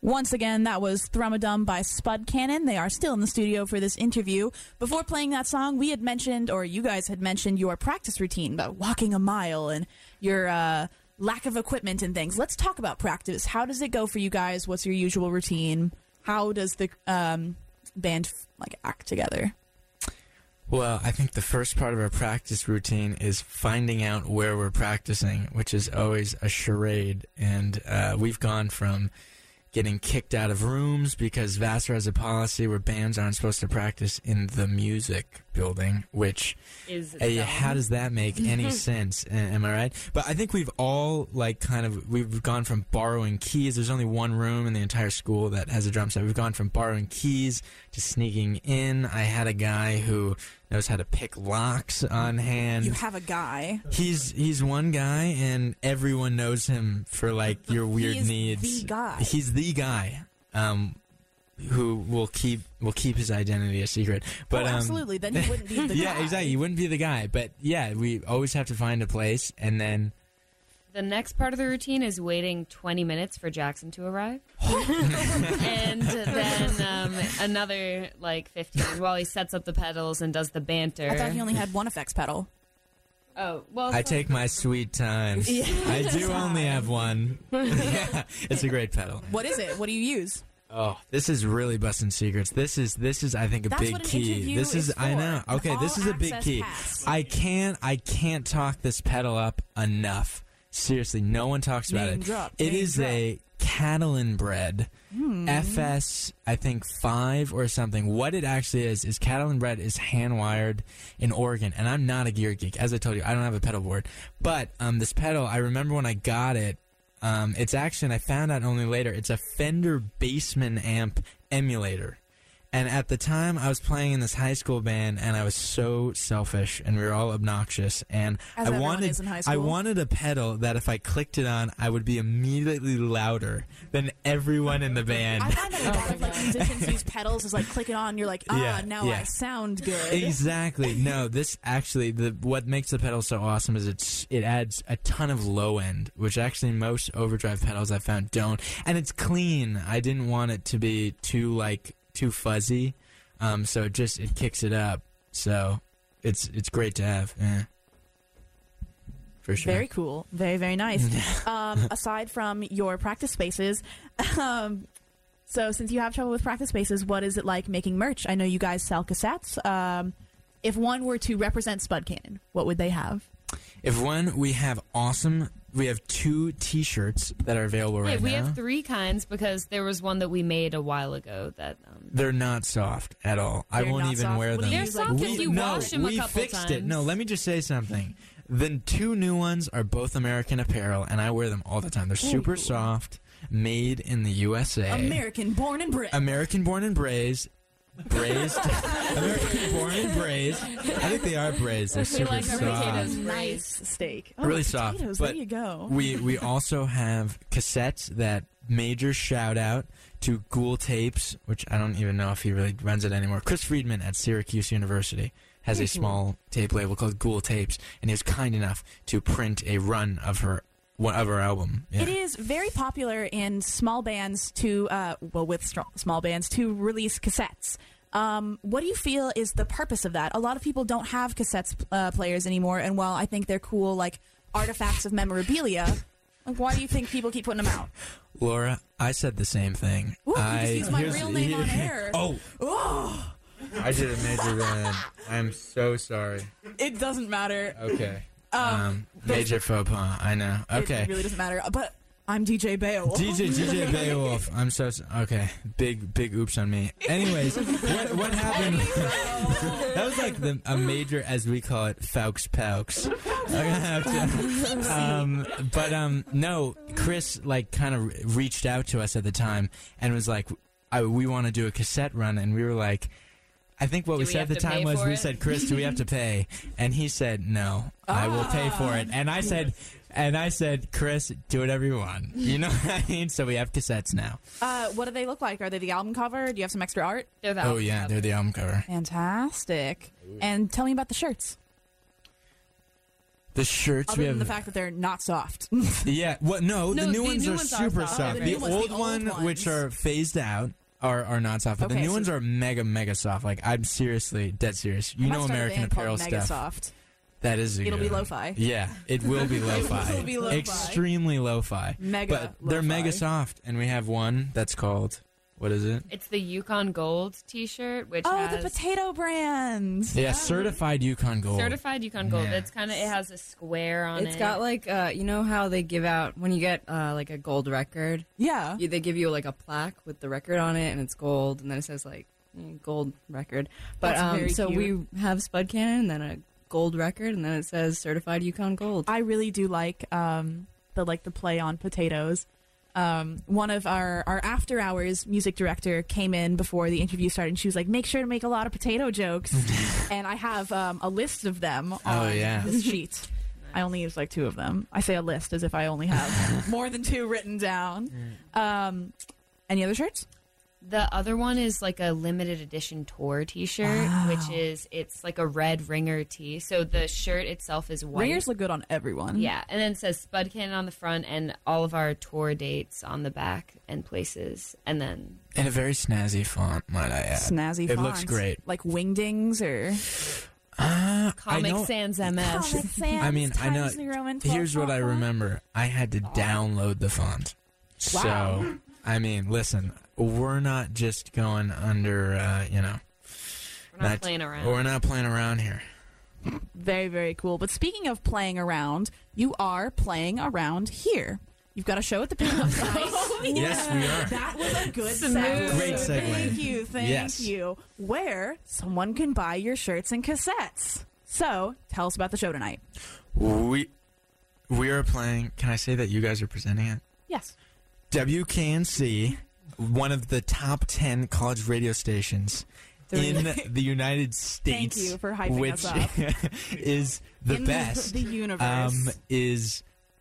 Once again, that was Thrumadum by Spud Cannon. They are still in the studio for this interview. Before playing that song, we had mentioned, or you guys had mentioned, your practice routine about walking a mile and your uh, lack of equipment and things. Let's talk about practice. How does it go for you guys? What's your usual routine? How does the um, band like act together?
Well, I think the first part of our practice routine is finding out where we're practicing, which is always a charade. And uh, we've gone from getting kicked out of rooms because Vassar has a policy where bands aren't supposed to practice in the music building, which
Is
uh,
dumb.
how does that make any sense? A- Am I right? But I think we've all like kind of we've gone from borrowing keys. There's only one room in the entire school that has a drum set. We've gone from borrowing keys to sneaking in. I had a guy who knows how to pick locks on hand.
You have a guy.
He's he's one guy, and everyone knows him for like your weird
He is
needs.
the guy.
He's the guy, um, who will keep will keep his identity a secret. But
oh,
um,
absolutely. Then he wouldn't be the
yeah,
guy.
exactly. He wouldn't be the guy. But yeah, we always have to find a place, and then
The next part of the routine is waiting twenty minutes for Jackson to arrive. And then um, another, like, fifteen while he sets up the pedals and does the banter.
I thought he only had one effects pedal.
Oh, well.
I take my sweet time. I do only have one. Yeah, it's a great pedal.
What is it? What do you use?
Oh, this is really busting secrets. This is this is I think a
That's
big
what an
key.
interview
This is,
is
I
for.
know.
An
Okay, this is a big
all-access
key.
pass.
I can't I can't talk this pedal up enough. Seriously, no one talks about
Name
it.
drop,
It
name
is
drop.
a Catalan bread.
Hmm.
F S, I think five or something. What it actually is is Catalan bread is hand wired in Oregon, and I'm not a gear geek. As I told you, I don't have a pedal board. But um, this pedal, I remember when I got it. Um, it's actually, and I found out only later, it's a Fender Bassman amp emulator. And at the time, I was playing in this high school band, and I was so selfish, and we were all obnoxious. And
As
I
everyone
wanted,
is in high
I
school.
wanted a pedal that if I clicked it on, I would be immediately louder than everyone in the band.
I find that a lot of like musicians use pedals as like click it on. You're like, ah,
Yeah,
now
yeah.
I sound good.
Exactly. No, this actually the what makes the pedal so awesome is it's it adds a ton of low end, which actually most overdrive pedals I found don't, and it's clean. I didn't want it to be too like too fuzzy, um, so it just it kicks it up. So it's it's great to have. Yeah. For sure.
Very cool. Very, very nice. um, aside from your practice spaces, um, so since you have trouble with practice spaces, what is it like making merch? I know you guys sell cassettes. Um, if one were to represent Spud Cannon, what would they have?
If one, we have awesome. We have two T-shirts that are available
Yeah,
right
we
now.
have three kinds because there was one that we made a while ago that. Um,
They're not soft at all. I
They're
won't
not
even
soft.
wear
What do
them.
you
They're
use, like,
soft
wool?
if you
no,
wash them a
we
couple
fixed
times.
it. No, let me just say something. The two new ones are both American Apparel, and I wear them all the time. They're super
cool.
soft, made in the U S A.
American born and bred.
American born and braised. Braised. American born and braised. I think they are braised. They're
We
super
like our
soft.
potatoes.
nice steak. Oh,
Really soft,
potatoes,
but
there you go.
We we also have cassettes that major shout out to Ghoul Tapes, which I don't even know if he really runs it anymore. Chris Friedman at Syracuse University has a small tape label called Ghoul Tapes, and he was kind enough to print a run of her one of her album. Yeah.
It is very popular in small bands to, uh, well, with str- small bands to release cassettes. Um, what do you feel is the purpose of that? A lot of people don't have cassettes uh, players anymore, and while I think they're cool, like artifacts of memorabilia, like why do you think people keep putting them out?
Laura, I said the same thing.
Ooh, you
I
just used my
here's-
real name on air.
Oh,
Oh,
I did a major villain. I'm so sorry.
it doesn't matter.
Okay.
Um,
Um, major faux pas. I know. Okay.
It really doesn't matter. But I'm D J Beowulf.
D J D J Beowulf. I'm so s- okay. Big big oops on me. Anyways, what what happened? That was like the a major, as we call it, Faux Paux. I'm gonna have to. Um, but um, no, Chris like kind of reached out to us at the time and was like, I, "We want to do a cassette run," and we were like. I think what
Do
we
we
said
have
at the
to
time
pay
was
for
we
it?
said, Chris, do we have to pay? And he said, no, I will pay for it. And I said, and I said, Chris, do whatever you want. You know what I mean? So we have cassettes now.
Uh, what do they look like? Are they the album cover? Do you have some extra art?
They're the
Oh
album
yeah,
cover.
they're the album cover.
Fantastic. And tell me about the shirts.
The shirts
Other
we
than
have.
the fact that they're not soft.
Yeah, what? No,
No,
the new
the
ones
new
are
ones are
super
soft.
soft.
Oh, the
The,
new ones,
old
the old
one,
ones.
which are phased out, are are not soft. But the
Okay,
new
so-
ones are mega mega soft. Like I'm seriously dead serious. You
I
know
might start a
American
band called
Apparel
Mega
stuff.
Soft.
That is. A
It'll
good
be
one.
lo-fi.
Yeah, it will be lo-fi.
will be lo-fi.
Extremely lo-fi.
Mega
But they're
lo-fi.
mega soft, and we have one that's called. What is it?
It's the Yukon Gold T-shirt, which
Oh,
has
the potato brand.
Yeah, certified Yukon Gold.
certified Yukon Gold.
Yeah.
It's kind of it has a square on
It's
it.
got like uh, you know how they give out when you get uh, like a gold record.
Yeah.
You, they give you like a plaque with the record on it, and it's gold, and then it says like mm, gold record. But
That's
um,
very
so
cute.
we have Spud Cannon, and then a gold record, and then it says certified Yukon Gold.
I really do like um, the like the play on potatoes. Um, one of our, our after hours music director came in before the interview started, and she was like, "Make sure to make a lot of potato jokes." And I have um, a list of them on
Oh, yeah.
this sheet. I only use like two of them. I say a list as if I only have more than two written down. Um, any other shirts?
The other one is like a limited edition tour T-shirt, which is it's like a red ringer tee. So the shirt itself is white.
Ringers look good on everyone.
Yeah, and then it says Spud Cannon on the front and all of our tour dates on the back and places, and then
In a very snazzy font, might I add.
Snazzy
It looks
fonts.
great.
Like Wingdings or
Uh,
Comic
I know,
Sans M S.
Comic Sans,
I mean, I know.
Times New Roman twelve
Here's what I
font.
remember. I had to download the font.
Wow.
So, I mean, listen, we're not just going under, uh, you know.
We're not
not-
playing around.
We're not playing around here.
Very, very cool. But speaking of playing around, you are playing around here. You've got a show at the Pinhook tonight.
Yes, we are.
That was a good
Smooth.
segue.
Great segue.
Thank you, thank
Yes.
you. Where someone can buy your shirts and cassettes. So, tell us about the show tonight.
We we are playing. Can I say that you guys are presenting it?
Yes.
W K N C, one of the top ten college radio stations in the United States.
Thank you for hyping
which
us up.
is the
In
best.
The, the universe.
um, is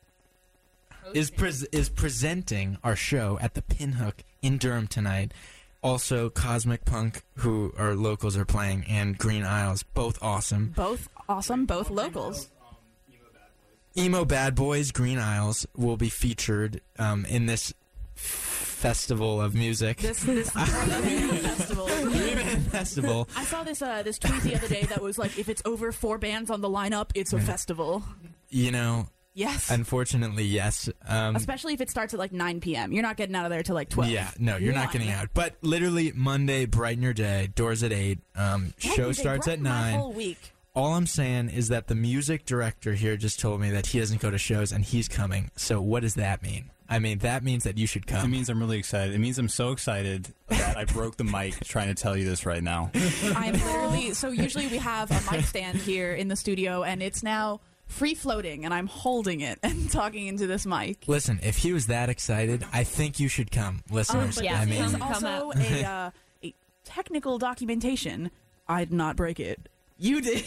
is pres is presenting our show at the Pinhook in Durham tonight. Also, Cosmic Punk, who are locals, are playing, and Green Isles, both awesome.
both awesome, both locals.
Emo Bad Boys, Green Isles will be featured um, in this festival of music.
This this festival.
Three-man festival.
I saw this uh, this tweet the other day that was like, if it's over four bands on the lineup, it's a festival.
You know,
Yes.
unfortunately, yes. Um,
Especially if it starts at like nine p.m. You're not getting out of there till like twelve.
Yeah, no, you're not
One.
getting out. But literally, Monday, brighten your day. Doors at eight. Um, show
They
starts at
brighten my
nine.
whole week.
All I'm saying is that the music director here just told me that he doesn't go to shows and he's coming. So what does that mean? I mean, that means that you should
It
come.
means I'm really excited. It means I'm so excited that I broke the mic trying to tell you this right now.
I'm literally so usually we have a mic stand here in the studio and it's now free floating and I'm holding it and talking into this mic.
Listen, if he was that excited, I think you should come, listeners.
but
yeah,
I
this
mean,
is
come
also
out.
a, uh, a technical documentation. I did not break it. You did.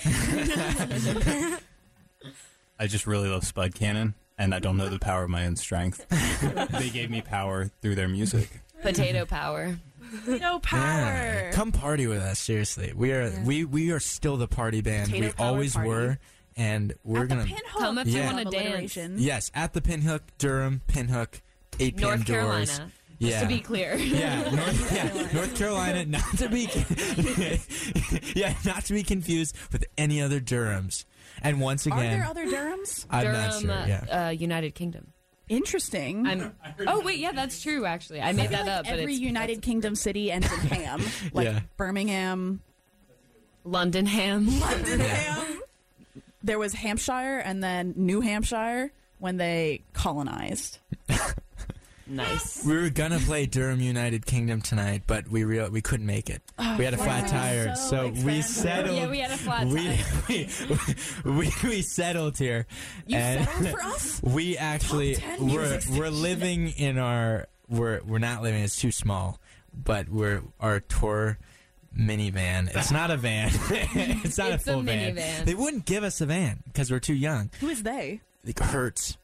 I just really love Spud Cannon, and I don't know the power of my own strength. They gave me power through their music.
Potato power.
No power.
yeah. Come party with us. Seriously, we are we we are still the party band.
Potato
we
power
always
party.
were, and we're
At
gonna.
the Pinhook.
Come if you
Yeah.
wanna dance.
Alliteration.
Yes, at the Pinhook, Durham, Pinhook, eight p.m.
North
doors.
Carolina.
Yeah.
Just to be clear.
Yeah, North, yeah, North Carolina, not to be, yeah, not to be confused with any other Durhams. And once
Are
again,
there other Durhams?
I'm
Durham,
not sure. Yeah,
uh, United Kingdom.
Interesting.
I'm. Oh wait, yeah, that's true. Actually, I made
I feel
that
like
up. But
every
it's
United Kingdom city ends in ham. Like
Yeah.
Birmingham.
London ham.
Ham. There was Hampshire and then New Hampshire when they colonized.
Nice.
we were gonna play Durham United Kingdom tonight, but we real we couldn't make it. we had a flat
flights
tire,
are
so,
so
we
expensive.
settled.
Yeah, we had a flat
we,
tire.
we, we we settled here.
You
and
settled for us?
We actually
Top ten
we're
music
we're living in our we're we're not living. It's too small, but we're our tour minivan. It's not a van. It's not
It's
a
a
full van.
minivan.
They wouldn't give us a van because we're too young.
Who is they?
It hurts.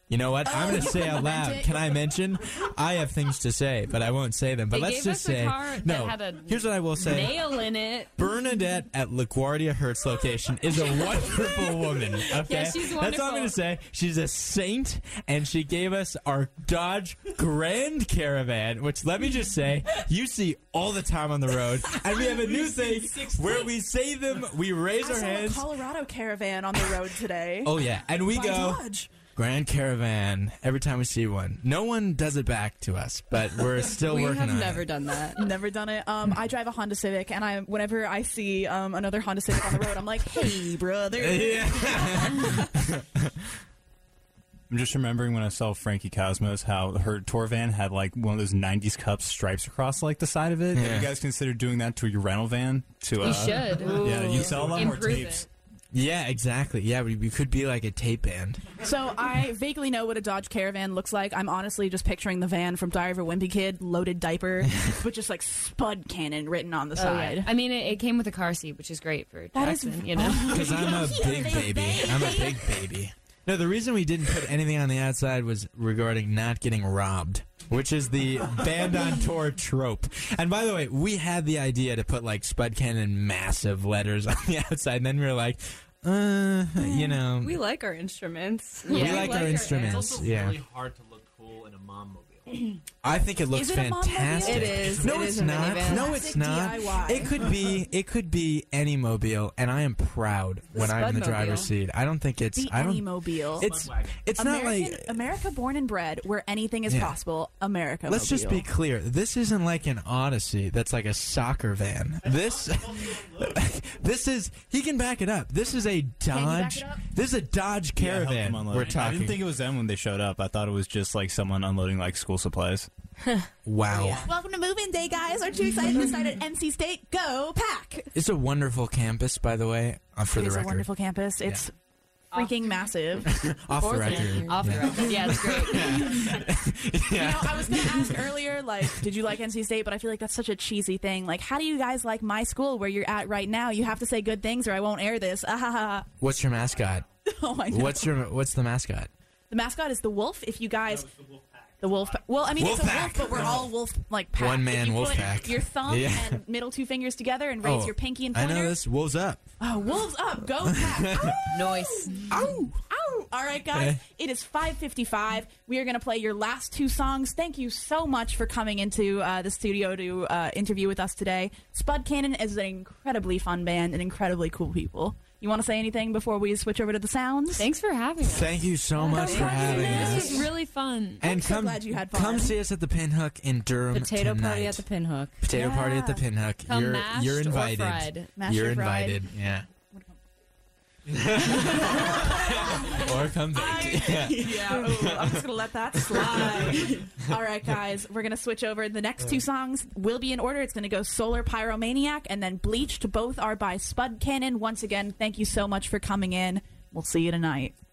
You know what? I'm going to say out loud. Can I mention? I have things to say, but I won't say them. But
They
let's
gave
just
us a
say,
car that
no.
had a
Here's what I will say.
nail in it.
Bernadette at LaGuardia Hertz location is a wonderful woman. Okay,
Yeah, she's
That's all I'm
wonderful.
going to say. She's a saint, and she gave us our Dodge Grand Caravan, which let me just say, you see all the time on the road. And we have a new thing where we say them, we raise
I
our
saw
hands.
a Colorado Caravan on the road today.
Oh yeah, and we
By
go
Dodge.
Grand Caravan every time we see one. No one does it back to us, but we're still
We
working
have
on
never
it.
done that.
Never done it. Um, I drive a Honda Civic, and I whenever I see um, another Honda Civic on the road, I'm like, "Hey, brother!"
Yeah.
I'm just remembering when I saw Frankie Cosmos how her tour van had like one of those nineties Cups stripes across like the side of it.
Yeah.
Have you guys considered doing that to your rental van? To uh,
We should.
Yeah, you sell a lot more
Improve
tapes.
it.
Yeah, exactly. Yeah, we, we could be like a tape band.
So I vaguely know what a Dodge Caravan looks like. I'm honestly just picturing the van from Diary of a Wimpy Kid, loaded diaper, with just like Spud Cannon written on the
Oh, yeah.
side.
I mean, it, it came with a car seat, which is great for
That is-
Jackson, you know.
Because I'm a big baby. I'm a big baby. No, the reason we didn't put anything on the outside was regarding not getting robbed, which is the band on tour trope. And by the way, we had the idea to put like Spud Cannon massive letters on the outside, and then we were like, uh, you know,
We like our instruments.
we
Yeah.
like our
It's
instruments.
It's also
Yeah,
really hard to look cool in a mom mobile.
I think it looks
Is it a Mom mobile?
fantastic.
It is.
No,
It
it's
is a
not.
minivan.
No, it's
Classic
not.
D I Y.
It could be. It could be any mobile, and I am proud when I'm in the
Spudmobile.
driver's seat. I don't think it's.
The
I don't.
Mobile.
It's. It's not
American,
like.
America born and bred, where anything is
Yeah.
possible. America.
Let's just be
Mobile.
clear. This isn't like an Odyssey that's like a soccer van. This this is he can back it up. This is a
back
Dodge
it up?
This is a Dodge
Yeah, help
Caravan
them unload.
we're
I
talking.
didn't think it was them when they showed up. I thought it was just like someone unloading like school supplies.
wow.
Welcome to Move-In Day, guys. Aren't you excited to start at N C State? Go Pack!
It's a wonderful campus, by the way, uh, for
It
the
is a
record.
wonderful campus. It's freaking massive.
Off the
Fourth
record.
and off
Yeah.
the record. Yeah, it's great.
You know, I was going to ask earlier, like, did you like N C State? But I feel like that's such a cheesy thing. Like, how do you guys like my school where you're at right now? You have to say good things or I won't air this. Ah, ha, ha.
What's your mascot?
Oh, I know.
What's your What's the mascot?
The mascot is the wolf. If you guys... The wolf. Pa- well, I mean,
Wolf
it's a
pack.
wolf, but we're all wolf like pack.
One man
if you
wolf
put
pack.
Your thumb
Yeah.
and middle two fingers together and raise
Oh,
your pinky and
I
pointer.
know this. Wolves up.
Oh, wolves up! Go pack!
Noise.
Ow! Ow! All right, guys.
Okay.
It is five fifty-five. We are going to play your last two songs. Thank you so much for coming into uh, the studio to uh, interview with us today. Spud Cannon is an incredibly fun band and incredibly cool people. You want to say anything before we switch over to the sounds?
Thanks for having us.
Thank you so much for having
This
us.
was really fun.
And
so
come,
glad you had fun.
come see us at the Pinhook in Durham
Potato
tonight.
party at the Pinhook.
Potato
Yeah.
party at the Pinhook.
Come
you're
mashed
you're
or
invited.
fried?
Mashed
You're
or fried?
invited. Yeah. or come baked. Yeah.
Yeah, ooh, I'm just gonna let that slide. All right, guys, we're gonna switch over. The next two songs will be in order. It's gonna go Solar Pyromaniac and then Bleached. Both are by Spud Cannon. Once again, thank you so much for coming in. We'll see you tonight.